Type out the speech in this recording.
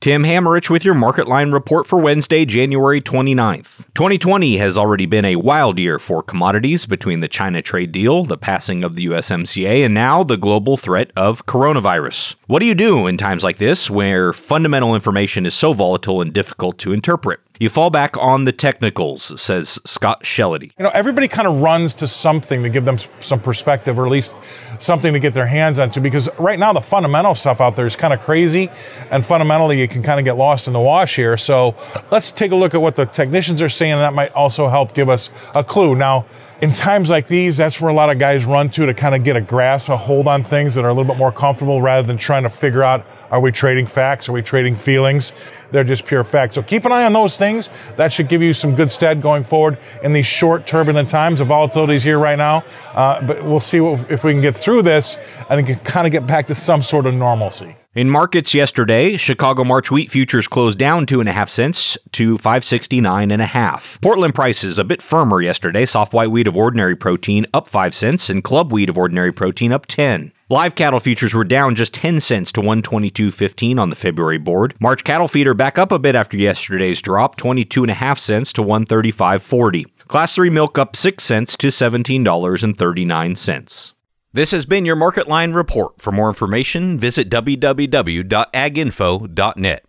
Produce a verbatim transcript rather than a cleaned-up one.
Tim Hammerich with your Market Line report for Wednesday, January twenty-ninth. twenty twenty has already been a wild year for commodities between the China trade deal, the passing of the U S M C A, and now the global threat of coronavirus. What do you do in times like this where fundamental information is so volatile and difficult to interpret? You fall back on the technicals, says Scott Shellady. You know, everybody kind of runs to something to give them some perspective, or at least something to get their hands onto, because right now the fundamental stuff out there is kind of crazy, and fundamentally you can kind of get lost in the wash here. So let's take a look at what the technicians are saying, and that might also help give us a clue. Now, in times like these, that's where a lot of guys run to to kind of get a grasp, a hold on things that are a little bit more comfortable, rather than trying to figure out, are we trading facts? Are we trading feelings? They're just pure facts. So keep an eye on those things. That should give you some good stead going forward in these short, turbulent times. The volatility is here right now, uh, but we'll see what, if we can get through this and can kind of get back to some sort of normalcy. In markets yesterday, Chicago March wheat futures closed down two and a half cents to five sixty-nine and a half. Portland prices a bit firmer yesterday. Soft white wheat of ordinary protein up five cents and club wheat of ordinary protein up ten. Live cattle futures were down just ten cents to one twenty-two fifteen on the February board. March cattle feed are back up a bit after yesterday's drop, twenty-two and a half cents to one thirty-five forty. Class three milk up six cents to seventeen dollars and thirty-nine cents. This has been your Market Line report. For more information, visit w w w dot ag info dot net.